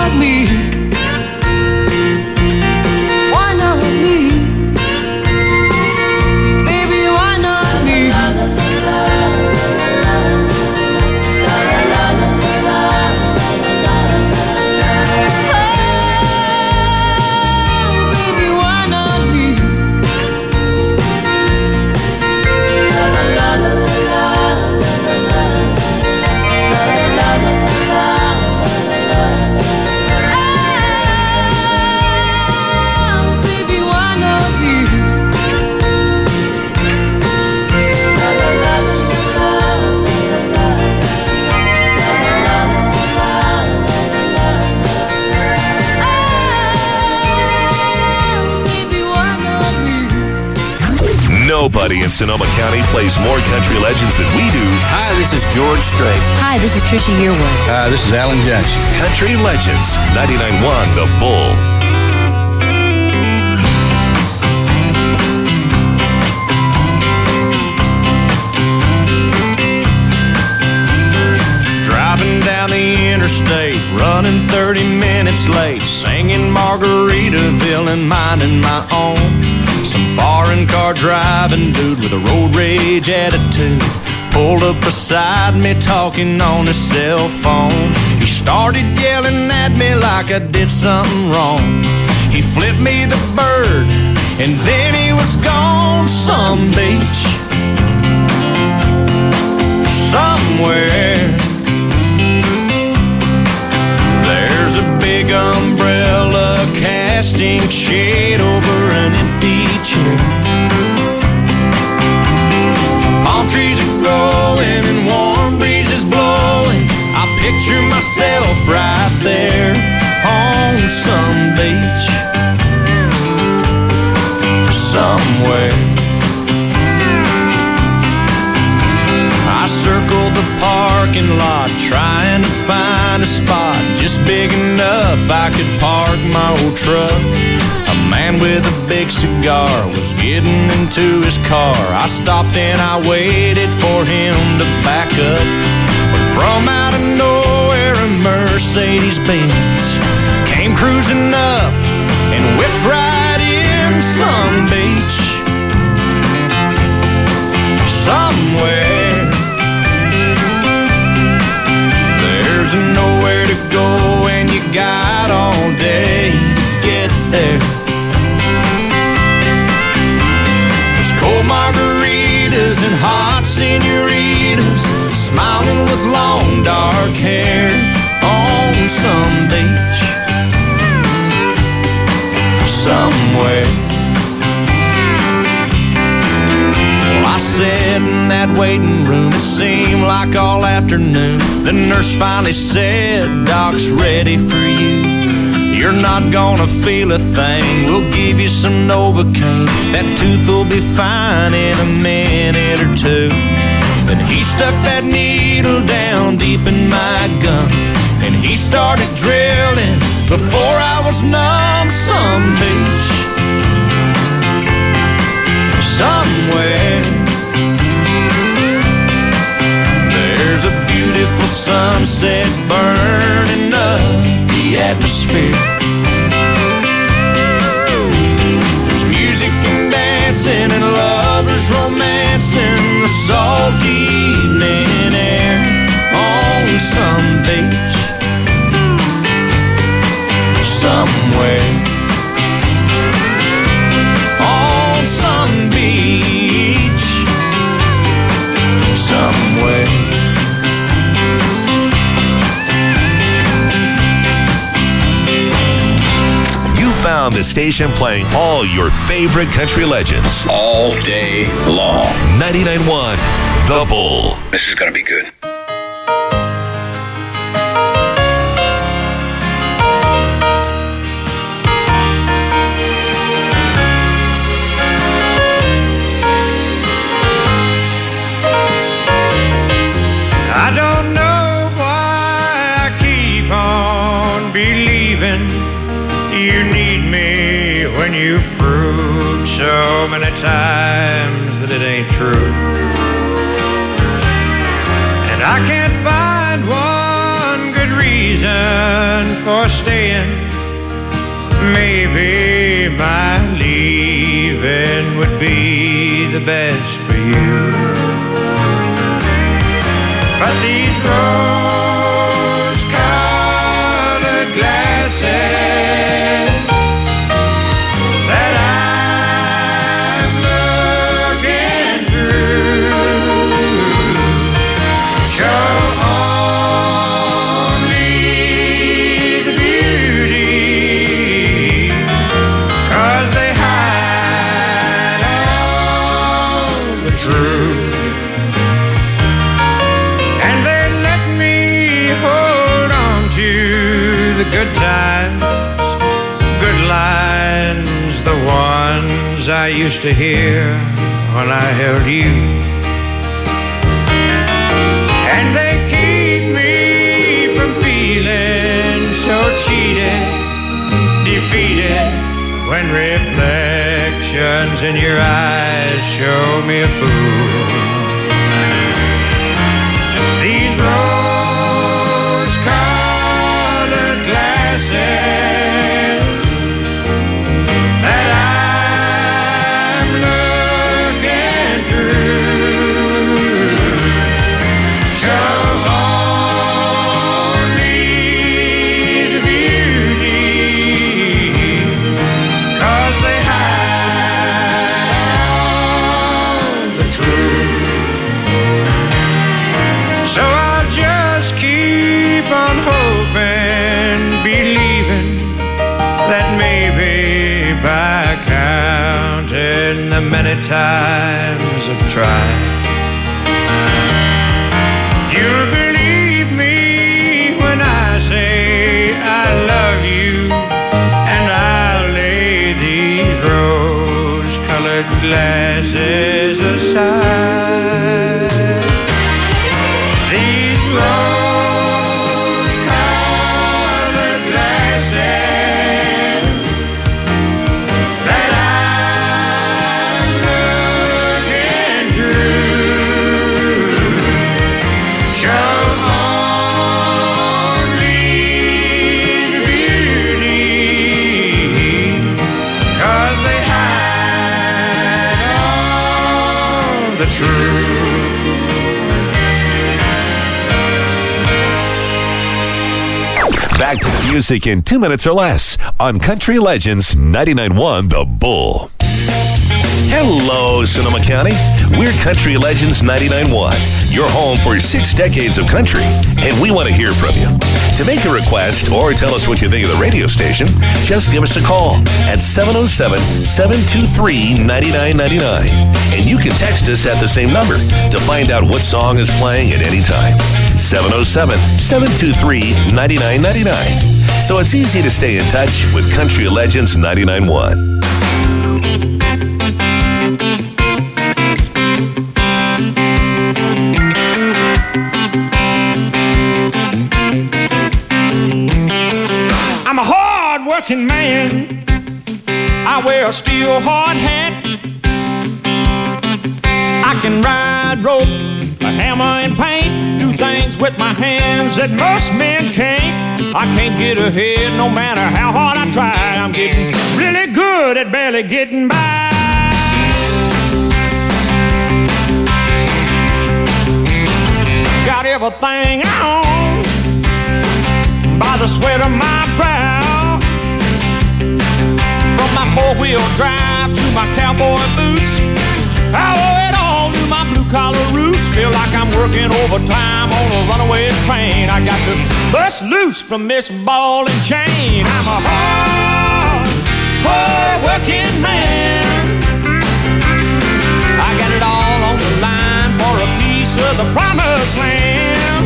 not me? Why not me? Baby, why not me? Nobody in Sonoma County plays more country legends than we do. Hi, this is George Strait. Hi, this is Trisha Yearwood. Hi, this is Alan Jackson. Country Legends, 99.1 The Bull. Driving down the interstate, running 30 minutes late, singing Margaritaville and minding my own. Some foreign car driving dude with a road rage attitude pulled up beside me talking on his cell phone. He started yelling at me like I did something wrong. He flipped me the bird and then he was gone. Some beach somewhere, there's a big umbrella casting shade over an empty chair. Palm trees are growing and warm breezes blowing. I picture myself right there on some beach somewhere. I circled the parking lot trying to find a spot just big enough I could park my old truck. A man with a big cigar was getting into his car. I stopped and I waited for him to back up. When from out of nowhere a Mercedes-Benz came cruising up and whipped right in. Some beach somewhere, there's nowhere to go and you got all day to get there. There's cold margaritas and hot senoritas smiling with long dark hair on some beach somewhere. I sat in that waiting room, it seemed like all afternoon. The nurse finally said, Doc's ready for you. You're not gonna feel a thing, we'll give you some Novocaine. That tooth will be fine in a minute or two. Then he stuck that needle down deep in my gum and he started drilling before I was numb. Some beach somewhere, there's a beautiful sunset burning up the atmosphere. There's music and dancing and lovers romancing the salty evening air on some beach somewhere. On some beach somewhere. Found the station playing all your favorite country legends All day long. 99.1 The Bull. This is going to be good. I don't know why I keep on believing you need me when you've proved so many times that it ain't true. And I can't find one good reason reason for staying. Maybe my leaving would be the best for you. But these rose-colored glasses that I'm looking through show only the beauty, 'cause they hide all the truth. The good times, good lines, the ones I used to hear when I held you. And they keep me from feeling so cheated, defeated, when reflections in your eyes show me a fool. These that I'm looking through show only the beauty, 'cause they hide all the truth. So I'll just keep on hoping, believing that maybe by counting the many times I've tried, you'll believe me when I say I love you, and I'll lay these rose-colored glasses aside. These rose-colored glasses that I'm looking through show only the beauty, 'cause they hide all the truth. Back to the music in 2 minutes or less on Country Legends 99.1 The Bull. Hello, Sonoma County. We're Country Legends 99.1, your home for 6 decades of country, and we want to hear from you. To make a request or tell us what you think of the radio station, just give us a call at 707-723-9999. And you can text us at the same number to find out what song is playing at any time. 707-723-9999. So it's easy to stay in touch with Country Legends 99.1. I'm a hard-working man. I wear a steel hard hat. I can ride rope, a hammer and paint, do things with my hands that most men can't. I can't get ahead no matter how hard I try. I'm getting really good at barely getting by. Got everything I own by the sweat of my brow. From my four-wheel drive to my cowboy boots, I owe it all to my blue-collar roots. Feel like I'm working overtime on a runaway train. I got to bust loose from this ball and chain. I'm a hard-working man. I got it all on the line for a piece of the promised land.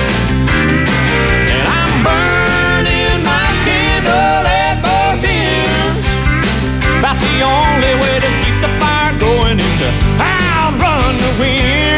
And I'm burning my candle at both ends. About the only way to keep the fire going is to outrun the wind.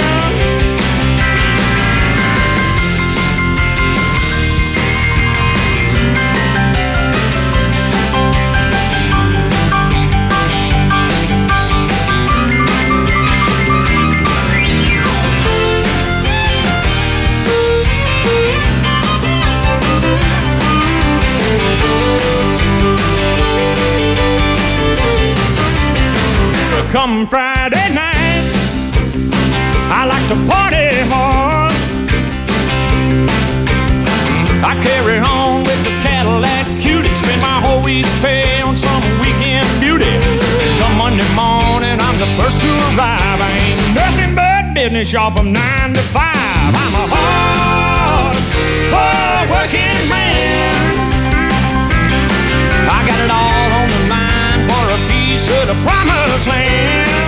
come Friday night, I like to party hard. I carry on with the Cadillac cutie, spend my whole week's pay on some weekend beauty. Come Monday morning, I'm the first to arrive. I ain't nothing but business, y'all, from 9 to 5. I'm a hard working man. I got it all on the line for a piece of the promised land.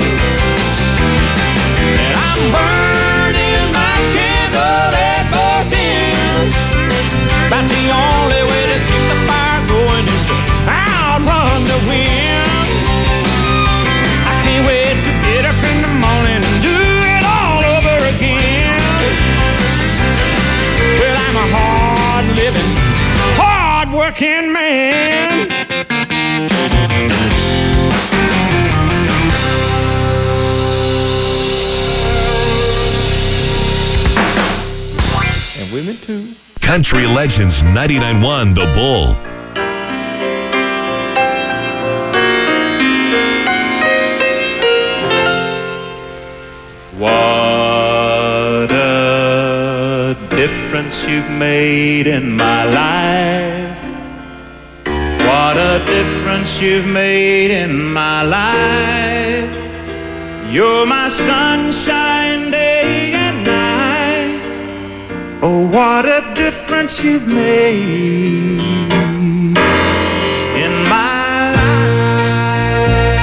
And I'm burning my candle at both ends. About the only way to keep the fire going is to outrun the wind. I can't wait to get up in the morning and do it all over again. Well, I'm a hard-living, hard-working man. And women too. Country Legends 99.1 The Bull. What a difference you've made in my life. What a difference you've made in my life. You're my sunshine day and night. Oh, what a difference you've made in my life.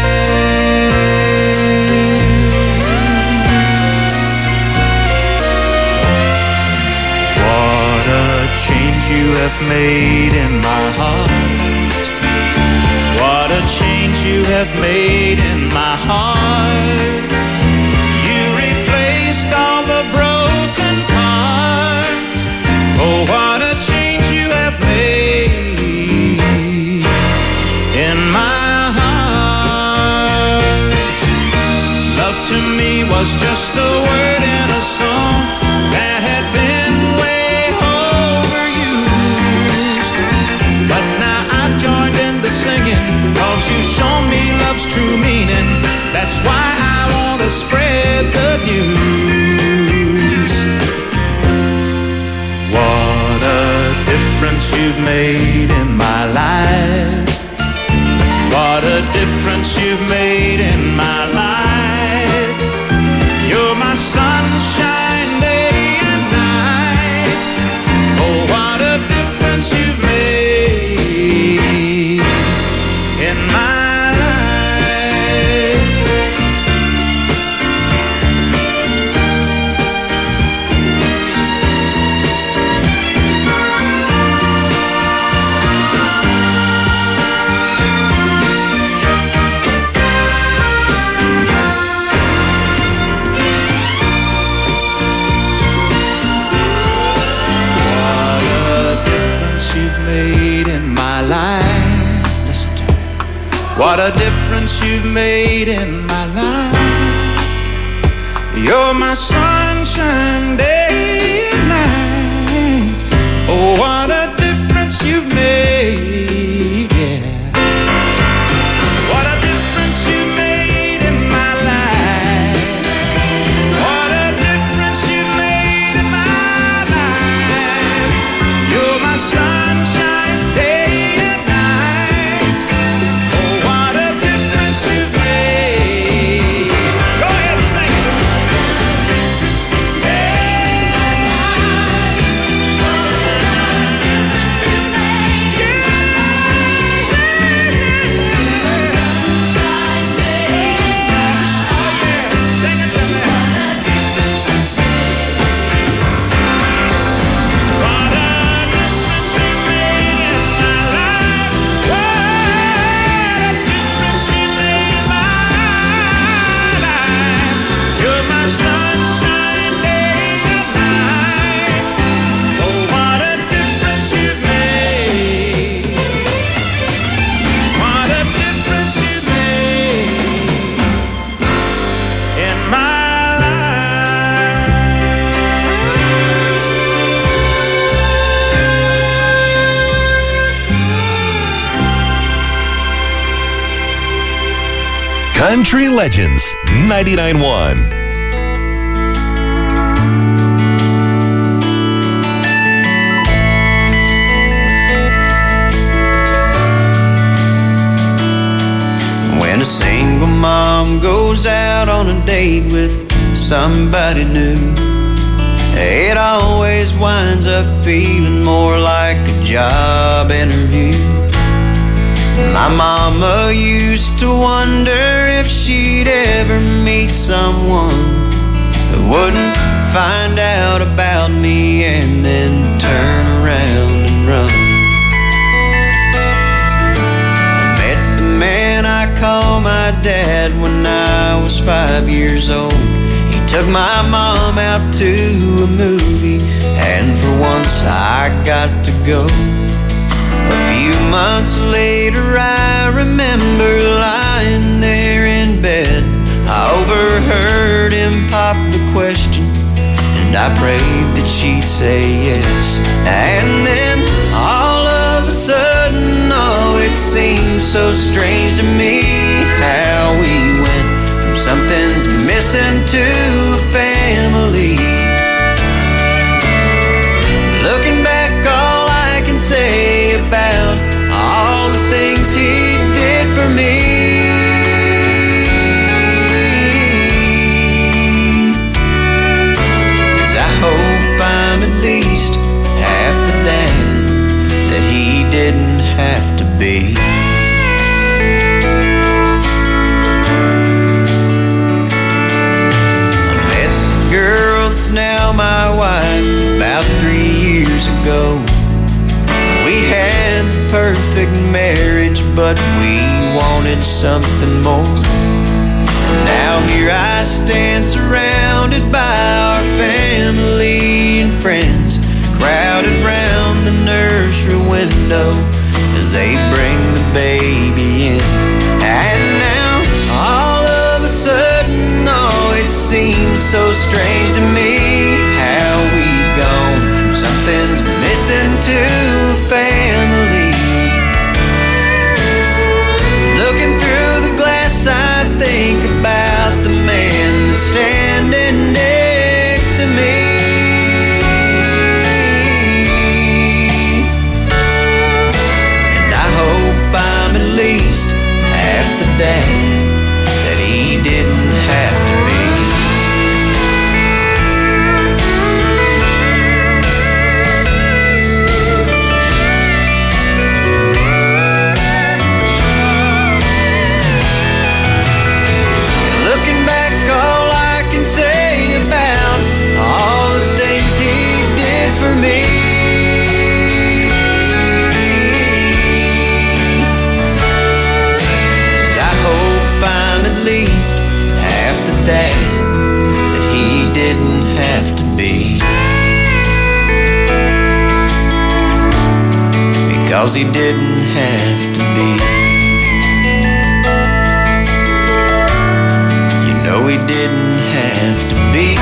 What a change you have made in my heart. What a change you have made in my heart. You replaced all the broken parts. Oh, what a change you have made in my heart. Love to me was just a word in a song that had been way overused. But now I've joined in the singing, 'cause you've shown me love's true meaning. That's why I want to spread the news. What a difference you've made in my life. What a difference you've made in my life. You're my sunshine day and night. Oh, what a difference you've made in my life. What a difference you've made in my life. You're my sunshine day and night. Oh, what a difference you've made, yeah. What a difference you've made in my life. What a difference you've made in my life. You're my sunshine day and night. Oh, what a difference you've made. Go ahead and sing it. Hey. Country Legends 99.1. When a single mom goes out on a date with somebody new, it always winds up feeling more like a job interview. My mama used to wonder if she'd ever meet someone who wouldn't find out about me and then turn around and run. I met the man I call my dad when I was 5 years old. He took my mom out to a movie, and for once I got to go. A few months later I remember lying there in bed. I overheard him pop the question, and I prayed that she'd say yes. And then all of a sudden, oh, it seemed so strange to me how we went from something's missing to a family. Looking back, all I can say about all the things he did for me is I hope I'm at least half the dad that he didn't have to be. I met the girl that's now my wife about 3 years ago. We had the perfect marriage, but we wanted something more. And now here I stand surrounded by our family and friends, crowded round the nursery window as they bring the baby in. And now all of a sudden, oh, it seems so strange to me how we've gone from something's missing to a family. Looking through the glass, I think about the man that's standing next to me. And I hope I'm at least half the dad that he didn't have to be. Looking back, all I can say about all the things he did for me is I hope I'm at least half the dad that he didn't have to be, because he didn't have to be. No, he didn't have to be.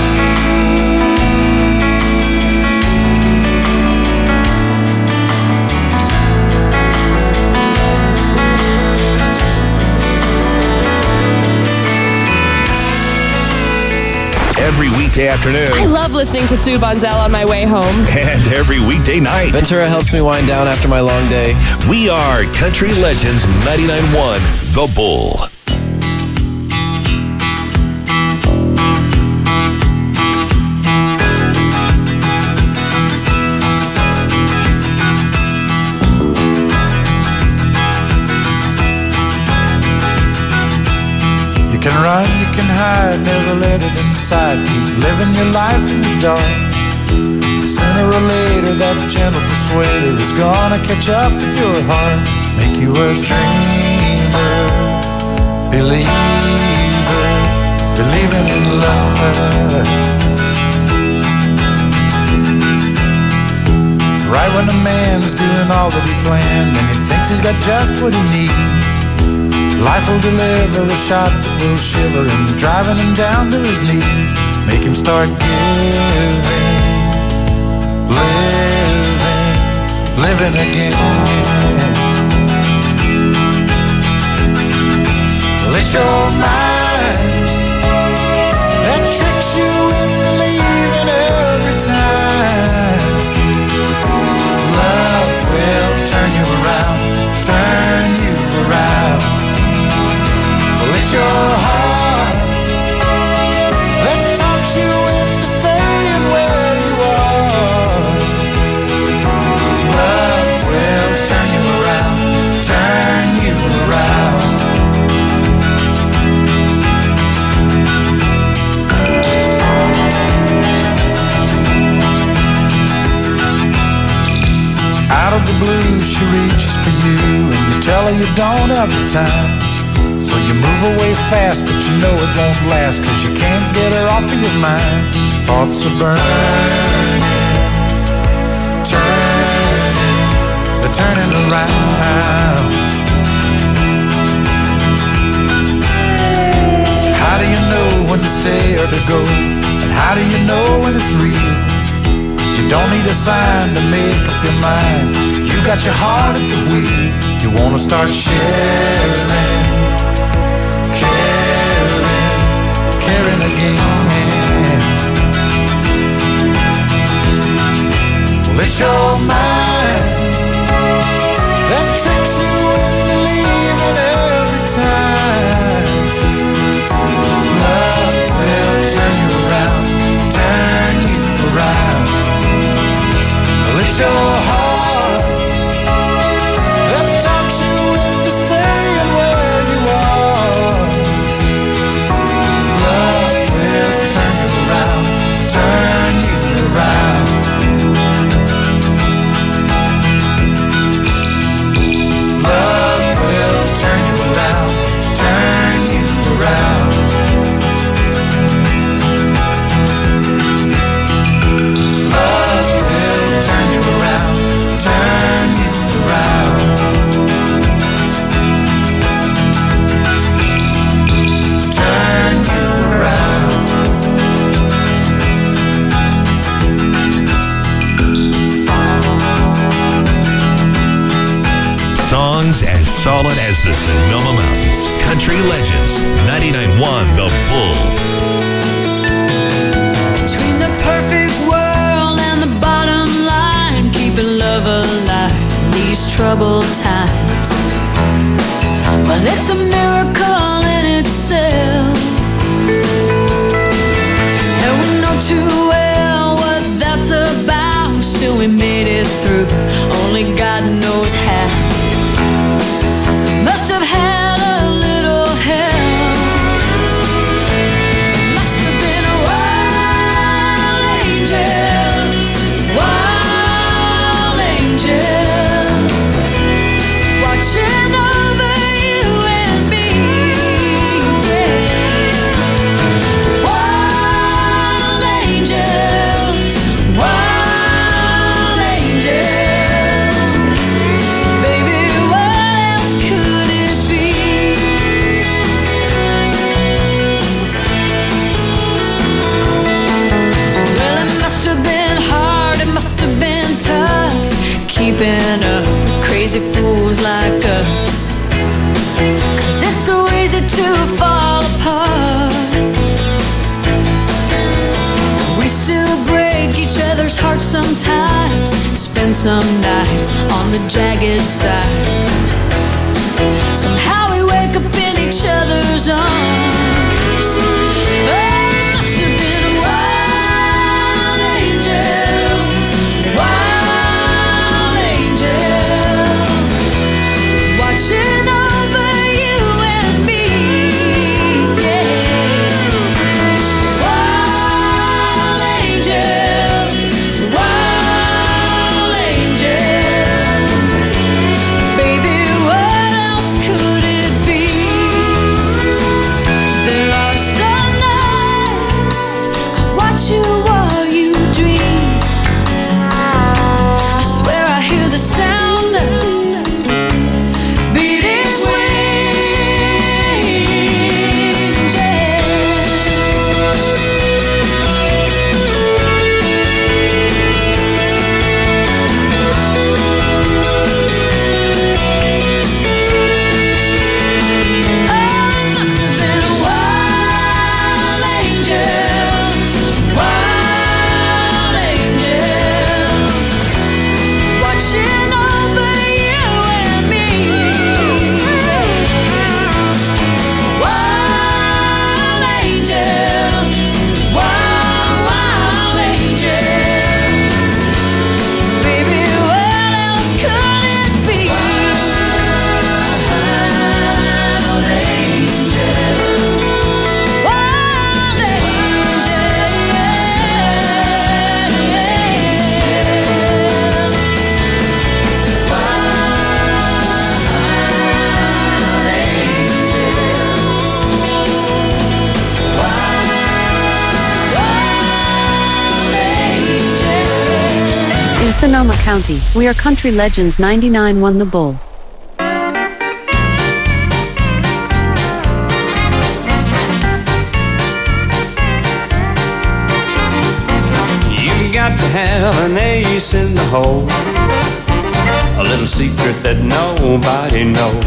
Every weekday afternoon. I love listening to Sue Bonzel on my way home. And every weekday night. Ventura helps me wind down after my long day. We are Country Legends 99.1 The Bull. You can run, you can hide, never let it inside. Keep living your life in the dark. Sooner or later that gentle persuader is gonna catch up with your heart. Make you a dreamer, believer, believing in love. Right when a man's doing all that he planned and he thinks he's got just what he needs, life will deliver a shot that will shiver him, driving him down to his knees. Make him start giving, living again. it's your mind that tricks you into leaving every time. Love will turn you around, turn you around. Well, it's your heart that talks you into staying where you are. Love will turn you around, turn you around. Out of the blue she reaches for you, and you tell her you don't have the time. So you move away fast, but you know it won't last, 'cause you can't get her off of your mind. Thoughts are burning, turning, they're turning around. How do you know when to stay or to go? And how do you know when it's real? You don't need a sign to make up your mind. You got your heart at the wheel. You wanna start sharing, caring again. Well, it's your mind that tricks you into leaving every time. Love will turn you around, turn you around. Well, it's your heart that talks you into staying where you are. Love will turn you around, turn you around. Love will turn you around, turn you around. Love will turn you around, turn you around. Turn you around. Songs as solid as the Sonoma Mountains. Country Legends, 99.1 The Bull. Between the perfect world and the bottom line, keeping love alive in these troubled times. Well, it's a miracle in itself, and we know too well what that's about. Still we made it through, only God knows how. Must have had a little help. Must have been wild angels, watching over you and me. Yeah. Wild angels, baby, what else could it be? Well, it must have been hard, it must have been tough, keeping up with crazy fools like us. 'Cause it's so easy to fall apart. We still break each other's hearts sometimes, spend some nights on the jagged side. Somehow we wake up in each other's arms. Oh, it must have been wild angels, watching over you and me. Yeah. Wild angels, baby, Sonoma County. We are Country Legends 99.1 The Bull. You've got to have an ace in the hole, a little secret that nobody knows.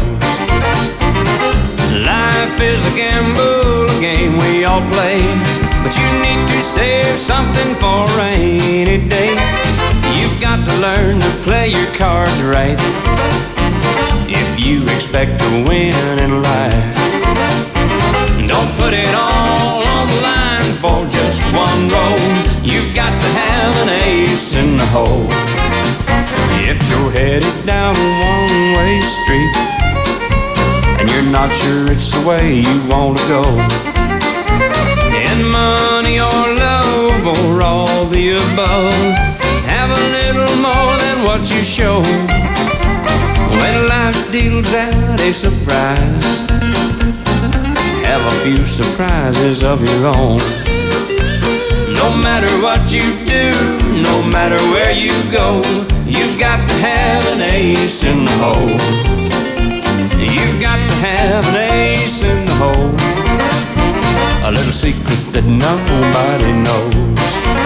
Life is a gamble, a game we all play, but you need to save something for a rainy day. You've got to learn to play your cards right if you expect to win in life. Don't put it all on the line for just one roll. You've got to have an ace in the hole. If you're headed down a one-way street and you're not sure it's the way you want to go, in money or love or all the above, have a little more than what you show. When life deals out a surprise, have a few surprises of your own. No matter what you do, no matter where you go, you've got to have an ace in the hole. You've got to have an ace in the hole, a little secret that nobody knows.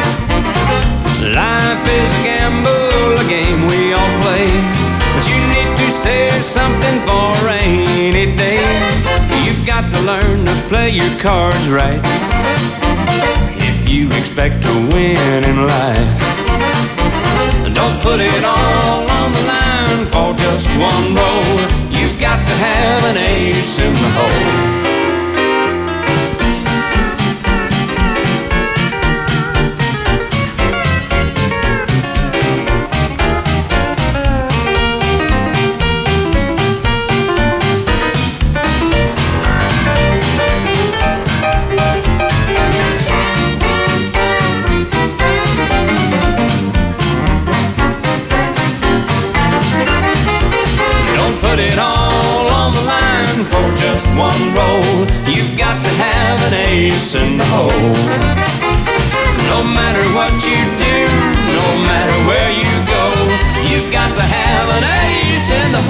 Life is a gamble, a game we all play, but you need to save something for a rainy day. You've got to learn to play your cards right if you expect to win in life. Don't put it all on the line for just one roll. You've got to have an ace in the hole. One roll, you've got to have an ace in the hole. No matter what you do, no matter where you go, you've got to have an ace in the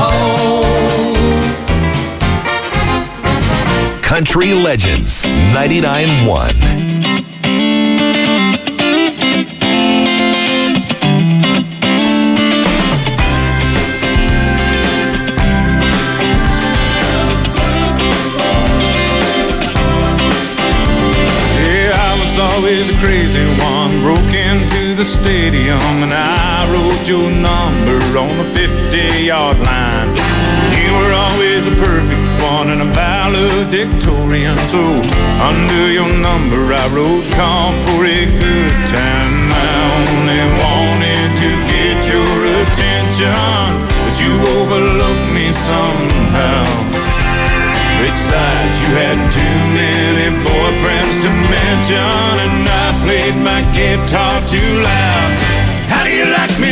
hole. Country Legends 99.1. Always a crazy one, broke into the stadium and I wrote your number on the 50-yard line. You were always a perfect one and a valedictorian, so under your number I wrote call for a good time. I only wanted to get your attention, but you overlooked me somehow. Besides, you had too many boyfriends to mention, and I played my guitar too loud. How do you like me